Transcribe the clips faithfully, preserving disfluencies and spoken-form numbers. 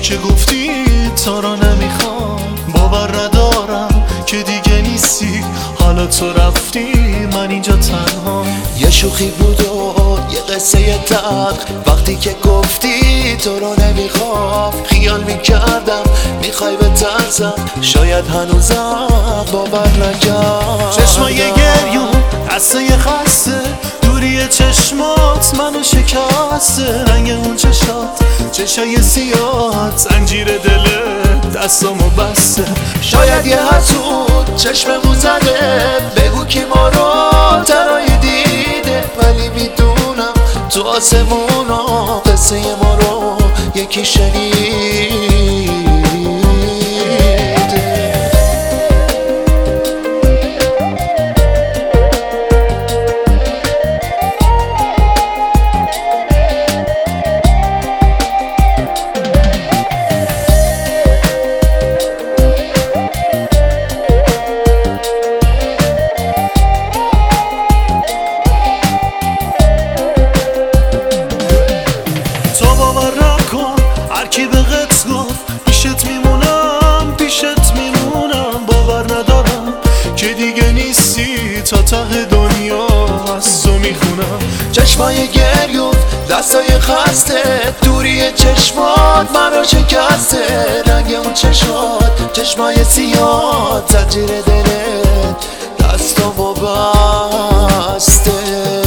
که گفتی تو رو نمیخوام، باور ندارم که دیگه نیستی، حالا تو رفتی من اینجا تنها. یه شوخی بود و یه قصه تلخ، وقتی که گفتی تو رو نمیخوام خیال میکردم میخوای بترسم، شاید هنوزم باور نکردم. چشمای گریون قصه خسته، دوری چشمات منو شکسته، رنگ اون چشات چشای سیاد، زنجیر دلت دستامو بسته. شاید یه حسود چشممون زده، بگو کی ما رو تنهایی دیده، ولی میدونم تو آسمونا قصه ما رو یکی شنید. هرکی به قط گفت پیشت میمونم پیشت میمونم، باور ندارم که دیگه نیستی، تا ته دنیا از تو میخونم. چشمای گریون دستای خسته، دوری چشمات منو شکسته، رنگ اون چشمات چشمای سیاه، زنجیر دلت دستامو بسته.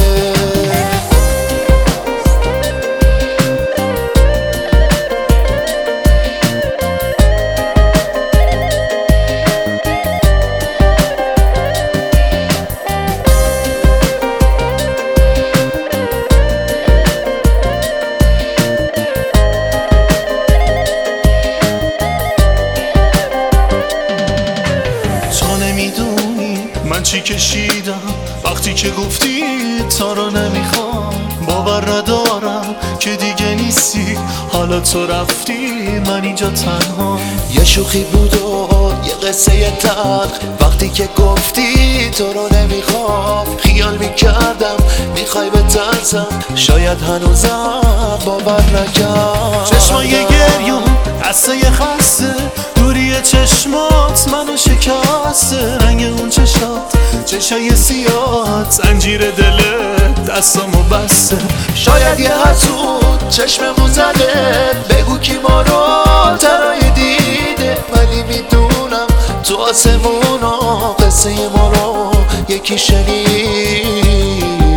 من چی کشیدم وقتی که گفتی تو رو نمیخوام، باور ندارم که دیگه نیستی، حالا تو رفتی من اینجا تنها. یه شوخی بود و یه قصه تلخ، وقتی که گفتی تو رو نمیخوام خیال میکردم میخوای بترسم، شاید هنوزم باور نکردم. چشمای گریون قصه خسته، دوری چشمات منو شکسته، رنگ اون چشات چشای سیاد، زنجیر دلت دستامو بسته. شاید یه حسود چشممون زده، بگو کی ما رو تنهایی دیده، ولی میدونم تو آسمونا قصه ما رو یکی شنید.